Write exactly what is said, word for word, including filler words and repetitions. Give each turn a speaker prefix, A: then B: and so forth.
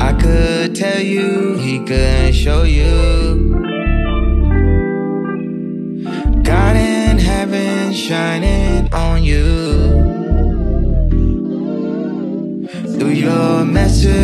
A: I could tell you, he couldn't show you. God in heaven shining on you. Through your message